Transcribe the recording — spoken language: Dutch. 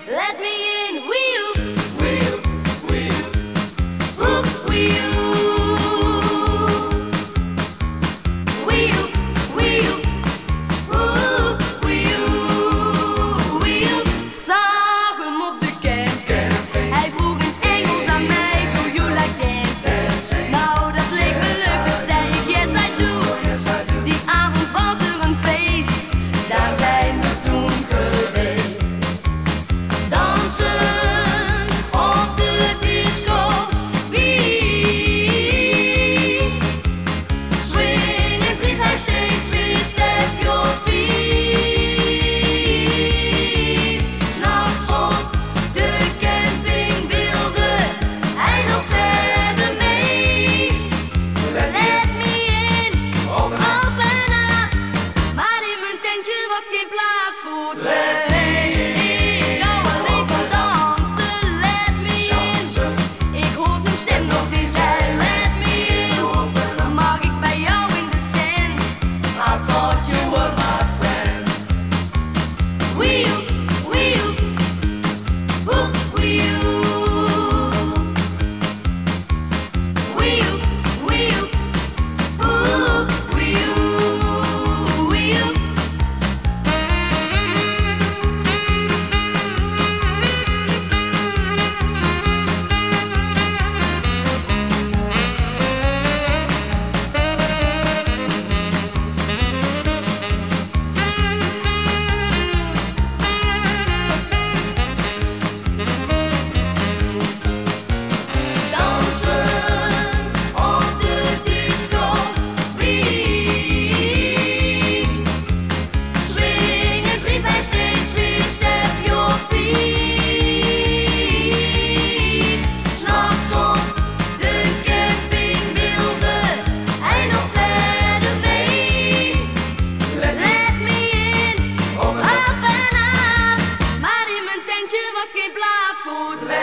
Let me in, wee you, wee you, wee you, whoop, wee you, wee you, wee you, whoop, wee you, wee you. Ik zag hem op de camping. Hij vroeg in het Engels aan mij, do you like dancing? Nou, dat leek me leuk, dus zei ik yes I do. Die avond was er een feest, daar zijn we toen geweest. Dansen op de disco-beat. Swingend riep hij steeds weer step your feet. 'S'nachts op de camping wilde hij nog verder mee. Let me in, open up. Maar in mijn tentje was geen plaats voor twee. Ik hou alleen van dansen, let me in. Ik hoor zijn stem nog, die zei let me in. Mag ik bij jou in de tent? I thought you were my friend. Wee you, wee you, whoop, wee you. Wee you, wee you, whoop, wee you, wee you. Dansend op de disco-beat. Swingend riep hij steeds weer step your feet. 'S'nachts op de camping wilde hij nog verder mee. Let me in, open up. Maar in mijn tentje was geen plaats voor twee.